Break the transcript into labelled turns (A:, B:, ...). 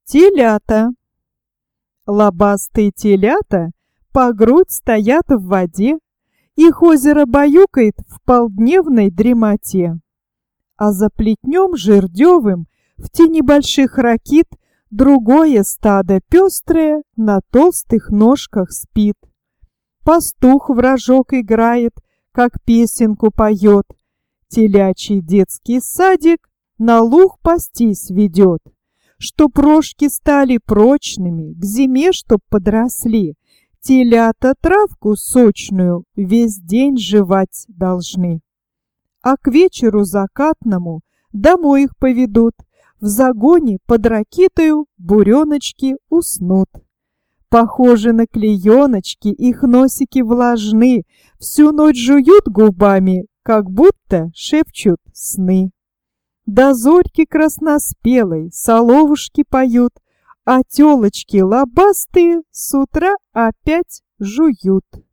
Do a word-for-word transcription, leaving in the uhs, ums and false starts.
A: Телята. Лобастые телята по грудь стоят в воде, их озеро баюкает в полдневной дремоте. А за плетнем жердевым в тени больших ракит другое стадо пестрое на толстых ножках спит. Пастух вражок играет, как песенку поет, телячий детский садик на луг пастись ведет. Чтоб рожки стали прочными, к зиме чтоб подросли, телята травку сочную весь день жевать должны. А к вечеру закатному домой их поведут, в загоне под ракитою буреночки уснут. Похожи на клееночки, их носики влажны, всю ночь жуют губами, как будто шепчут сны. До зорьки красноспелой соловушки поют, а телочки лобастые с утра опять жуют.